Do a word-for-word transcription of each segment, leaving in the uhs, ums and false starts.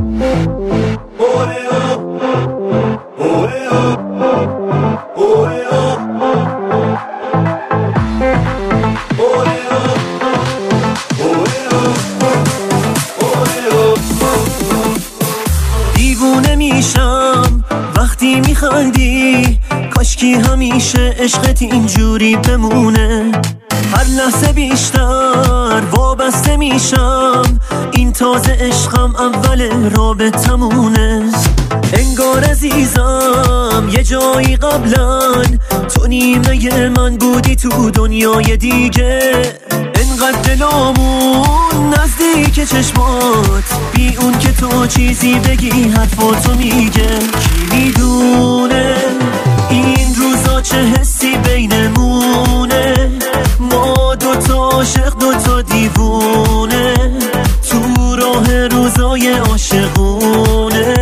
دیوونه میشم وقتی میخندی، کاشکی همیشه عشقت اینجوری بمونه. هر لحظه بیشتر وابسته میشم، این تازه عشقم اول رابطمونه. انگار عزیزم یه جایی قبلا تو نیمه من بودی تو دنیای دیگه. انقدر دلامون نزدیک چشمات، بی اون که تو چیزی بگی حرفاتو میگه. کی میدونه این روزا چه حسی بینمونه، ما دوتا عاشق دوتا دیوونه، تو راه روزای عاشقونه.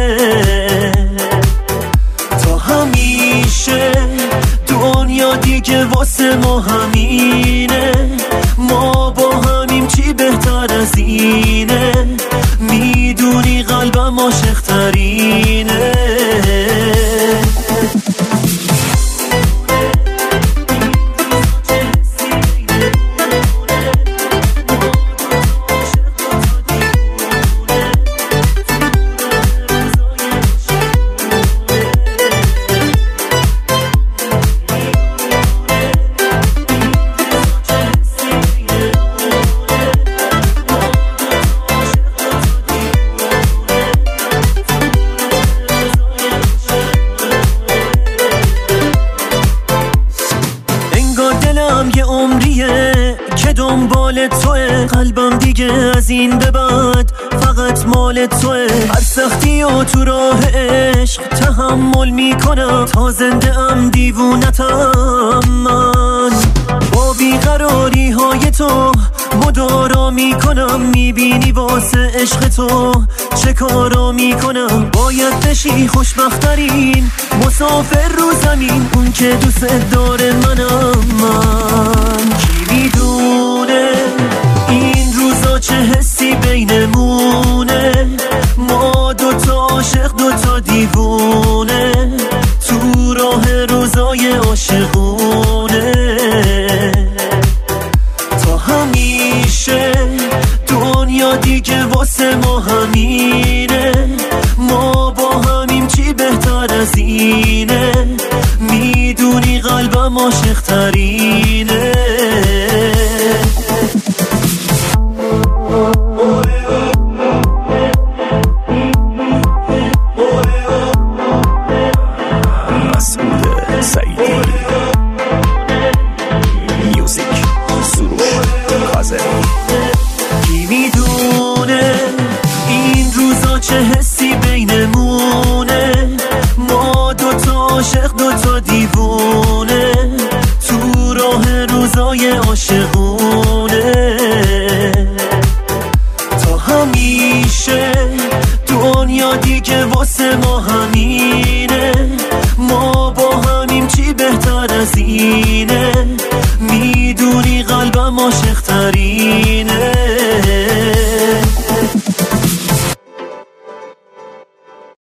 تا همیشه دنیا دیگه واسه ما همینه، ما با همیم چی بهتر از اینه، میدونی قلبم عاشق ترینه. یه عمریه که دنبال توه، قلبم دیگه از این به بعد فقط مال توه. هر سختی و تو راه عشق تحمل میکنم، تا زنده ام دیوونتم من. با بیقراری های تو مدارا میکنم، میبینی واسه عشق تو چه کارا میکنم. باید بشی خوشبخترین مسافر رو زمین، اون که دوست داره منم من. کی میدونه این روزا چه حسی بینمونه، ما دوتا عاشق دوتا دیوونه، تو راه روزای عاشقونه. تا همیشه دنیا دیگه واسه ما همین